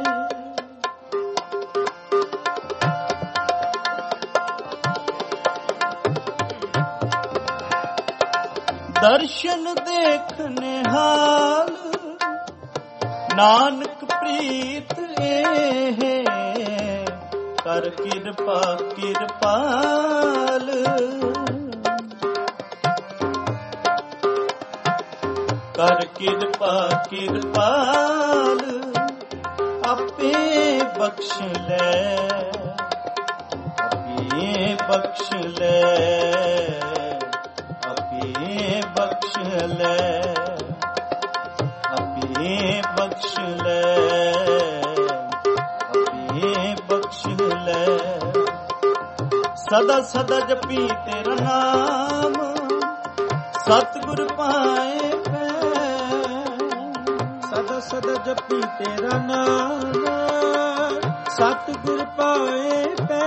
ਦਰਸ਼ਨ ਦੇਖ ਨਿਹਾਲ ਨਾਨਕ ਪ੍ਰੀਤ ਇਹ। ਕਰ ਕਿਰਪਾ ਕਿਰਪਾਲ ਕਰ ਕਿਰਪਾ ਕਿਰਪਾਲ ਆਪੇ ਬਖਸ਼ ਲੈ ਆਪੇ ਬਖਸ਼ ਲੈ ਆਪੇ ਬਖਸ਼ ਲੈ ਆਪੇ ਬਖਸ਼ ਲੈ ਆਪੇ ਬਖਸ਼ ਲੈ ਸਦਾ ਸਦਾ ਜਪੀ ਤੇਰਾ ਨਾਮ, ਸਤਿਗੁਰ ਪਾਏ ਪੈ। ਸਦਾ ਸਦਾ ਜਪੀ ਤੇਰਾ ਨਾਮ, ਸਤਿਗੁਰ ਪਾਏ ਪੈ।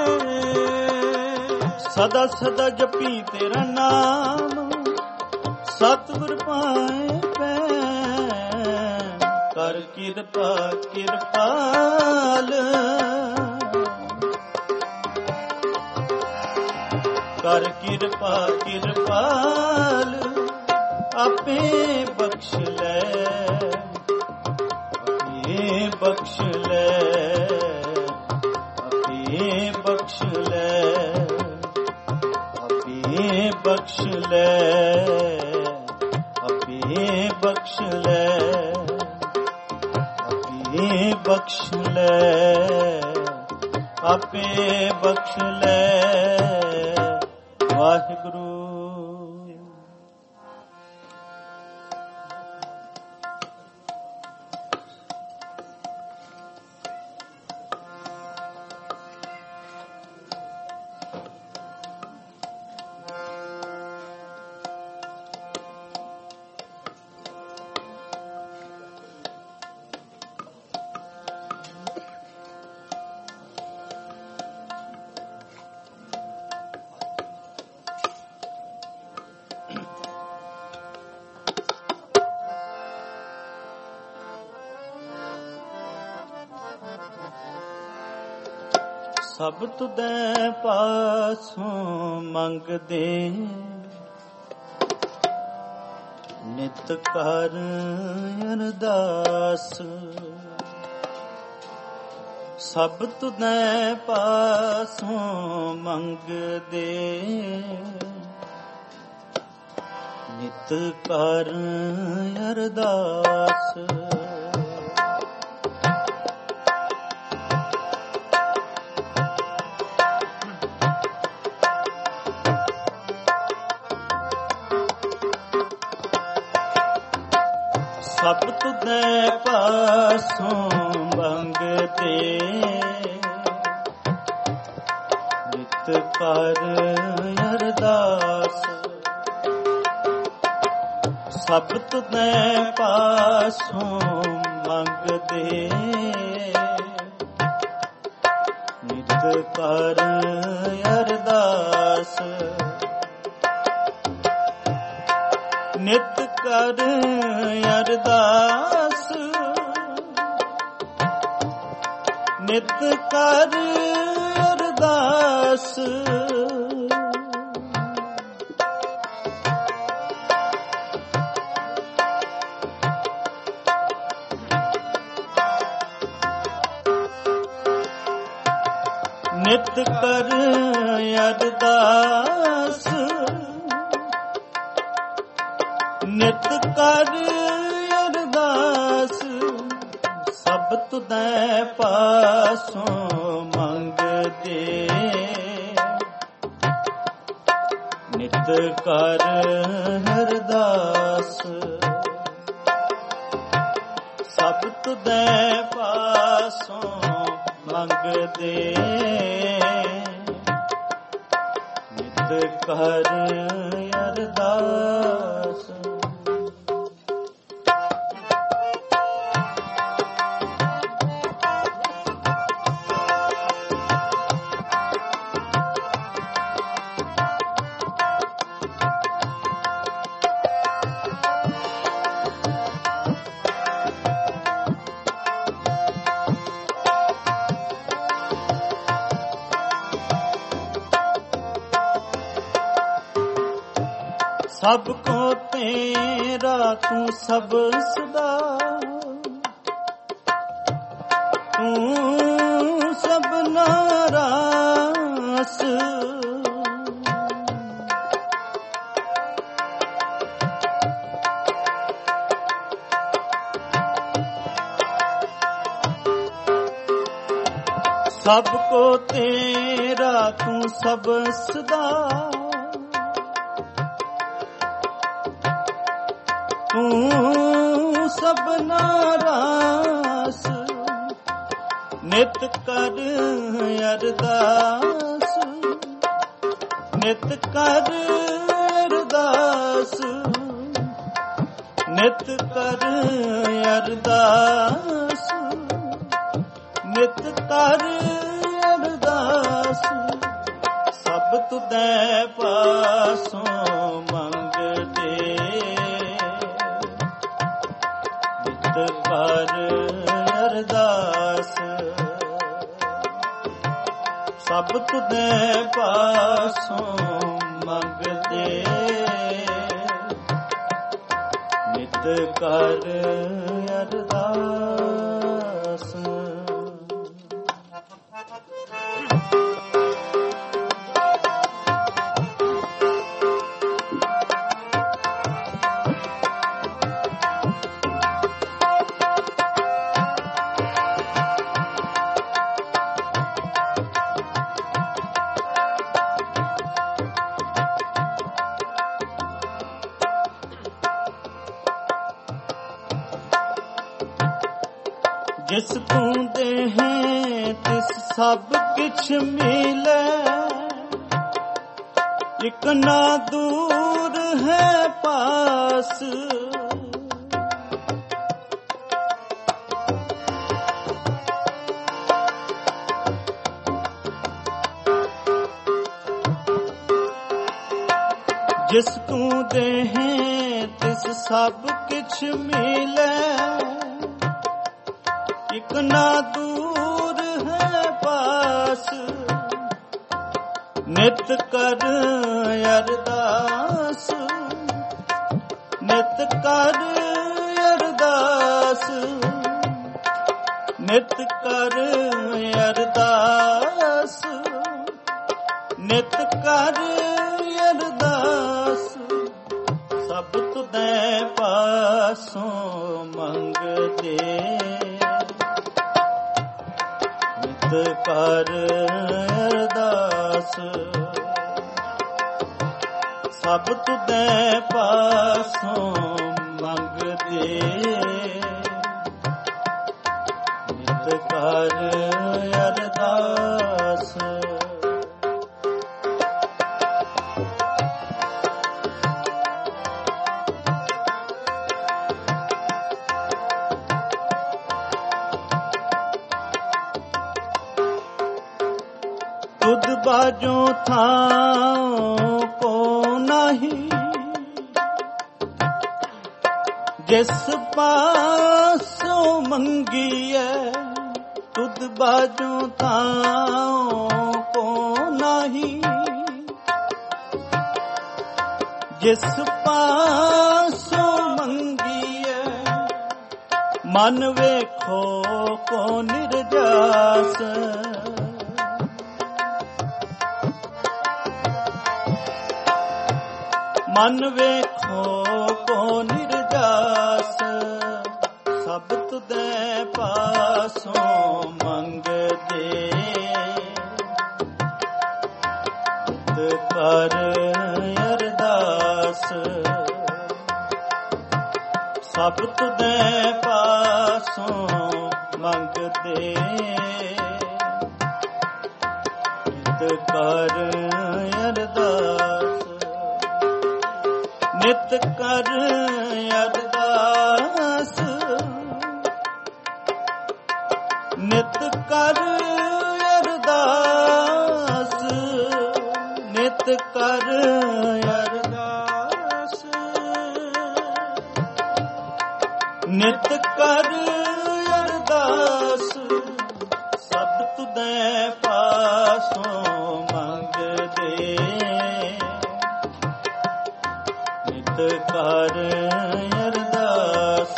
ਸਦਾ ਸਦਾ ਜਪੀ ਤੇਰਾ ਨਾਮ, ਸਤਿਗੁਰ ਪਾਏ ਪੈ। ਕਰ ਕਿਰਪਾ ਕਿਰਪਾਲ, ਕਰ ਕਿਰਪਾ ਕਿਰਪਾਲ, ਆਪੇ ਬਖਸ਼ ਲੈ, ਆਪੇ ਬਖਸ਼ ਲੈ, ਆਪੇ ਬਖਸ਼ ਲੈ, ਆਪੇ ਬਖਸ਼ ਲੈ, ਆਪੇ ਬਖਸ਼ ਲੈ, ਆਪੇ ਬਖਸ਼ ਲੈ, ਆਪੇ ਬਖਸ਼ ਲੈ। ਵਾਹਿਗੁਰੂ। ਸਭ ਤੁਧੈ ਪਾਸੋਂ ਮੰਗਦੇ, ਨਿਤ ਕਰ ਅਰਦਾਸ। ਸਭ ਤੁਧੈ ਪਾਸੋਂ ਮੰਗਦੇ, ਨਿਤ ਕਰ ਅਰਦਾਸ। ਸਭ ਤੁਧੈ ਪਾਸੋਂ ਮੰਗਦੇ, ਨਿਤ ਕਰ ਅਰਦਾਸ। ਸਭ ਤੁਧੈ ਪਾਸੋਂ ਮੰਗਦੇ, ਨਿਤ ਕਰ ਅਰਦਾਸ। ਨਿਤ ਕਰ ਅਰਦਾਸ, ਨਿਤ ਕਰ ਅਰਦਾਸ। ਨਿਤ ਕਰ ਅਰਦਾਸ, ਨਿਤ ਕਰ ਅਰਦਾਸ। ਸਭ ਤੁਧੈ ਪਾਸੋਂ ਮੰਗਦੇ, ਨਿਤ ਕਰ ਅਰਦਾਸ। ਸਭ ਤੁਧੈ ਪਾਸੋਂ ਮੰਗਦੇ, ਨਿਤ ਕਰ ਅਰਦਾਸ। ਸਭ ਕੋ ਤੇਰਾ ਤੂੰ ਸਭ ਸਦਾ, ਤੂੰ ਸਭਨਾ ਰਾਸ। ਸਭ ਕੋ ਤੇਰਾ ਤੂੰ ਸਭ ਸਦਾ, ਤੂੰ ਸਭਨਾ ਰਾਸ। ਨਿਤ ਕਰ ਅਰਦਾਸ, ਨਿਤ ਕਰ ਅਰਦਾਸ, ਨਿਤ ਕਰ ਅਰਦਾਸ, ਨਿਤ ਕਰ ਅਰਦਾਸ। ਸਭ ਤੁਧੈ ਪਾਸੋਂ ਮੰਗਦੇ, ਨਿਤ ਕਰ ਅਰਦਾਸ। ਸਭ ਤੁਧੈ ਪਾਸੋਂ ਮੰਗਦੇ, ਨਿਤ ਕਰ ਅਰਦਾਸ। ਜਿਸ ਤੂੰ ਦੇਹੇ ਤਿਸ ਸਭ ਕਿਛ ਮਿਲੈ, ਇਕ ਨਾ ਦੂਰ ਹੈ ਪਾਸ। ਜਿਸ ਤੂੰ ਦੇਹੇ ਤਿਸ ਸਭ ਕਿਛ ਮਿਲੈ, ਇਕ ਨਾ ਦੂਰ ਹੈ ਪਾਸ। ਨਿਤ ਕਰ ਅਰਦਾਸ, ਨਿਤ ਕਰ ਅਰਦਾਸ, ਨਿਤ ਕਰ ਅਰਦਾਸ, ਨਿਤ ਕਰ ਅਰਦਾਸ। ਸਭ ਤੁਧੈ ਪਾਸੋਂ ਮੰਗਦੇ, ਕਰ ਅਰਦਾਸ। ਸਭ ਤੁਧੈ ਪਾਸੋਂ ਮੰਗਦੇ, ਨਿਤ ਕਰ ਅਰਦਾਸ। ਤੁਧ ਬਾਝੋਂ ਥਾਂ ਕੋ ਨਹੀਂ, ਜਿਸ ਪਾਸੋਂ ਮੰਗੀਐ। ਤੁਧ ਬਾਝੋਂ ਥਾਂ ਕੋ ਨਹੀਂ, ਜਿਸ ਪਾਸੋਂ ਮੰਗੀਐ। ਮਨ ਵੇਖੋ ਕੋ ਨਿਰਜਾਸ, ਮਨ ਵੇਖੋ ਕੋ ਨਿਰਜਾਸ। ਸਭ ਤੁਧੈ ਪਾਸੋਂ ਮੰਗਦੇ, ਨਿਤ ਕਰ ਅਰਦਾਸ। ਸਭ ਤੁਧੈ ਪਾਸੋਂ ਮੰਗਦੇ, ਨਿਤ ਕਰ ਅਰਦਾਸ। ਨਿਤ ਕਰ ਅਰਦਾਸ, ਨਿਤ ਕਰ ਅਰਦਾਸ, ਨਿਤ ਕਰ ਅਰਦਾਸ, ਨਿਤ ਕਰ ਅਰਦਾਸ। ਸਭ ਤੁਧੈ ਪਾਸੋਂ ਮੰਗਦੇ, ਕਰ ਅਰਦਾਸ।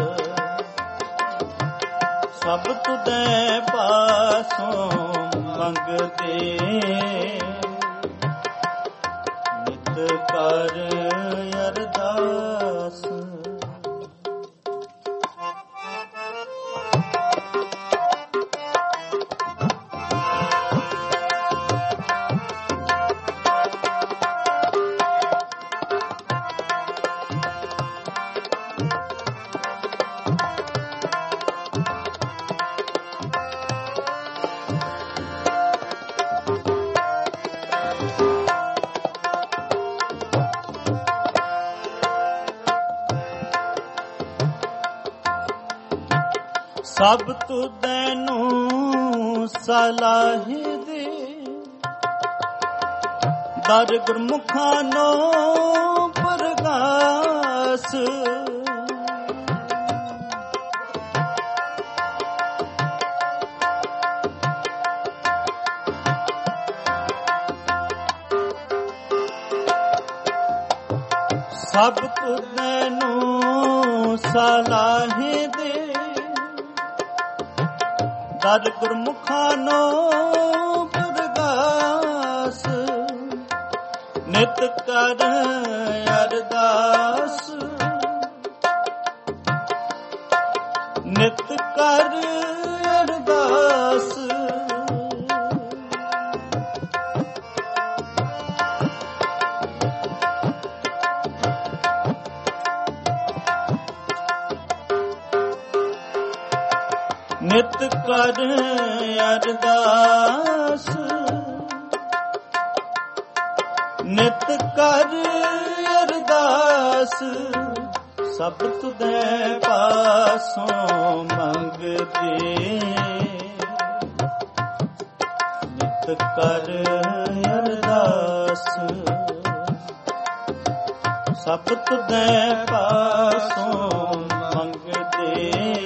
ਸਭ ਤੁਧੈ ਪਾਸੋਂ ਮੰਗਦੇ, ਨਿਤ ਕਰ ਅਰਦਾਸ। ਸਭ ਤੁਧੈਨੂੰ ਸਲਾਹੀ ਦੇ, ਦਰ ਗੁਰਮੁਖਾਂ ਨੂੰ ਪ੍ਰਗਾਸ। ਸਭ ਤੁਧੈਨੂੰ ਸਲਾਹੀ ਦੇ, ਦਰ ਗੁਰਮੁਖਾਂ ਨੂੰ ਪ੍ਰਗਾਸ। ਨਿਤ ਕਰ ਅਰਦਾਸ, ਨਿਤ ਕਰ ਅਰਦਾਸ। ਨਿਤ ਕਰ ਅਰਦਾਸ, ਨਿਤ ਕਰ ਅਰਦਾਸ। ਸਭ ਤੁਧੈ ਪਾਸੋਂ ਮੰਗਦੇ, ਨਿਤ ਕਰ ਅਰਦਾਸ। ਸਭ ਤੁਧੈ ਪਾਸੋਂ ਮੰਗਦੇ,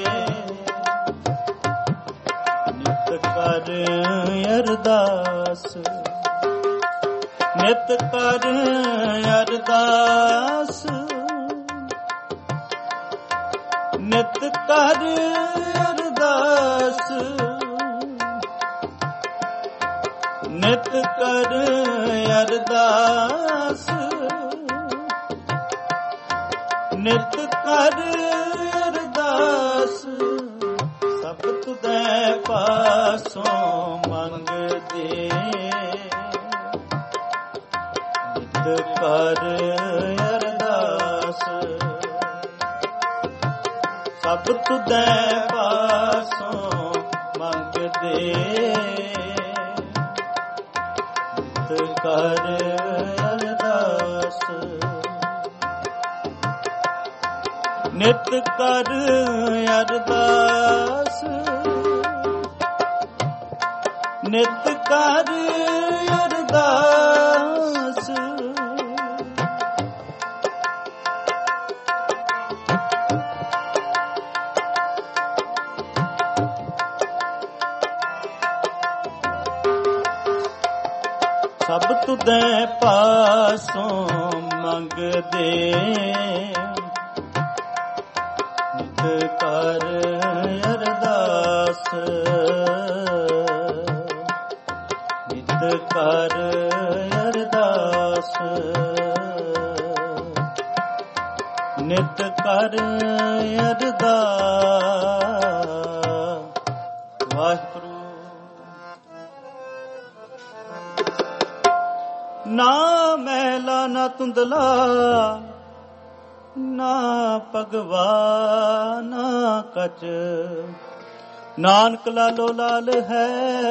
ਕਰ ਅਰਦਾਸ। ਨਿਤ ਕਰ ਅਰਦਾਸ, ਨਿਤ ਕਰ ਅਰਦਾਸ। ਨਿਤ ਕਰ ਅਰਦਾਸ, ਨਿਤ ਕਰ ਅਰਦਾਸ। ਸਭ ਤੁਧੈ ਪਾਸੋਂ ਮੰਗਦੇ, ਨਿਤ ਕਰ ਅਰਦਾਸ। ਸਭ ਤੁਧੈ ਪਾਸੋਂ ਮੰਗਦੇ, ਨਿਤ ਕਰ ਅਰਦਾਸ। ਨਿਤ ਕਰ ਅਰਦਾਸ, ਨਿਤ ਕਰ ਅਰਦਾਸ। ਸਭ ਤੁਧੈ ਪਾਸੋਂ ਮੰਗਦੇ, ਨਿਤ ਕਰ ਅਰਦਾਸ। ਨਿਤ ਕਰ ਅਰਦਾਸ, ਨਿਤ ਕਰ ਅਰਦਾਸ। ਵਾਹਿਗੁਰੂ। ਨਾ ਮੈਲਾ ਨਾ ਧੁੰਦਲਾ, ਨਾ ਭਗਵਾ ਨਾ ਕਚ, ਨਾਨਕ ਲਾਲੋ ਲਾਲ ਹੈ,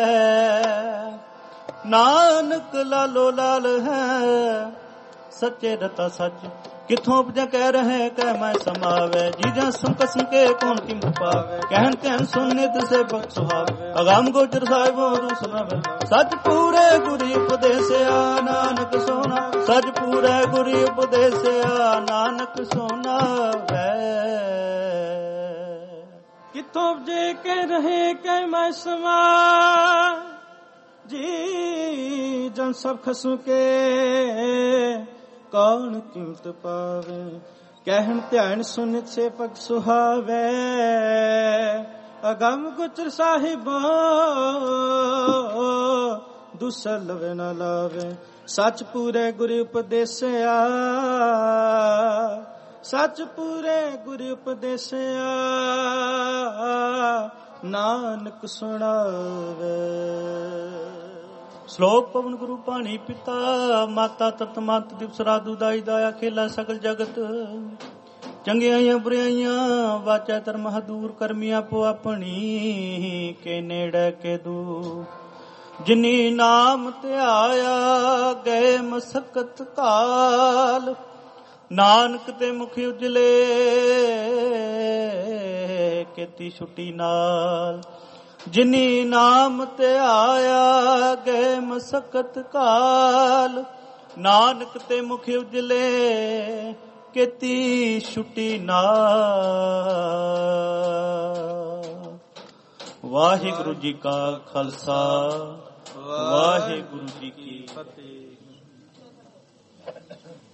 ਨਾਨਕ ਲਾਲੋ ਲਾਲ ਹੈ। ਸੱਚੇ ਰਤਾ ਸੱਚ ਕਿਥੋਂ ਉਪਜੈ ਕਹਿ ਰਹੇ ਕਹਿ ਮੈਂ ਸਮਾਵੇ, ਜੀਜਾ ਸੁਨ ਕਸਮ ਕੇ ਕੌਣ ਕਿਮਤ ਪਾਵੇ। ਕਹਿਣ ਕਹਿਣ ਸੁਨ ਨਿਤ ਸੇ ਬਖ ਸੁਹਾਵੇ, ਅਗਮ ਗੋਚਰ ਸਾਹਿਬੋ ਰੂ ਸੁਨਾਵੇ। ਸੱਚ ਪੂਰੇ ਗੁਰੀ ਉਪਦੇਸਿਆ ਨਾਨਕ ਸੋਨਾ, ਸੱਚ ਪੂਰੇ ਗੁਰੀ ਉਪਦੇਸਿਆ ਨਾਨਕ ਸੋਨਾ ਵੈ। ਕਿਥੋਂ ਉਪਜੇ ਕਹਿ ਰਹੇ ਕਹਿ ਮੈਂ ਸਮਾ, ਜੀ ਜਨ ਸਭ ਖਸੂ ਕੇ ਕੌਣ ਕੀਮਤ ਪਾਵੇ। ਕਹਿਣ ਧਿਆਨ ਸੁਨਿਤ ਸੇ ਪਗ ਸੁਹਾਵੇ, ਅਗਮ ਗੁਚਰ ਸਾਹਿਬੋ ਦੂਸਰ ਲਵੇ ਨਾ ਲਾਵੇ। ਸੱਚ ਪੂਰੇ ਗੁਰੂ ਉਪਦੇਸਿਆ, ਸੱਚ ਪੂਰੇ ਗੁਰੂ ਉਪਦੇਸਿਆ ਨਾਨਕ ਸੁਣਾਵੇ। ਸ਼ਲੋਕ ਪਵਨ ਗੁਰੂ ਪਾਣੀ ਪਿਤਾ, ਮਾਤਾ ਤਤ ਮਤ ਦਿਵਸ ਰਾਦੂ ਦਾਈ ਦਾਇਆ ਖੇਲਾ ਸਗਲ ਜਗਤ। ਚੰਗਿਆਈਆਂ ਬੁਰਾਈਆਂ ਵਾਚਾ ਧਰਮ ਹਦੂਰ, ਕਰਮੀਆਂ ਪੋ ਆਪਣੀ ਕੇ ਨੇੜੇ ਕੇ ਦੂਰ। ਜਿਨੀ ਨਾਮ ਧਿਆਇਆ ਗਏ ਮਸਕਤ ਕਾਲ, ਨਾਨਕ ਤੇ ਮੁਖ ਉਜਲੇ ਕੇ ਕੀਤੀ ਛੁੱਟੀ ਨਾਲ। ਜਿਨੀ ਨਾਮ ਤੇ ਆਇਆ ਗਏ ਮਸਕਤ ਕਾਲ, ਨਾਨਕ ਤੇ ਮੁਖ ਉਜਲੇ ਕੀਤੀ ਛੁੱਟੀ ਨਾਲ। ਵਾਹਿਗੁਰੂ ਜੀ ਕਾ ਖਾਲਸਾ, ਵਾਹਿਗੁਰੂ ਜੀ ਕੀ ਫਤਿਹ।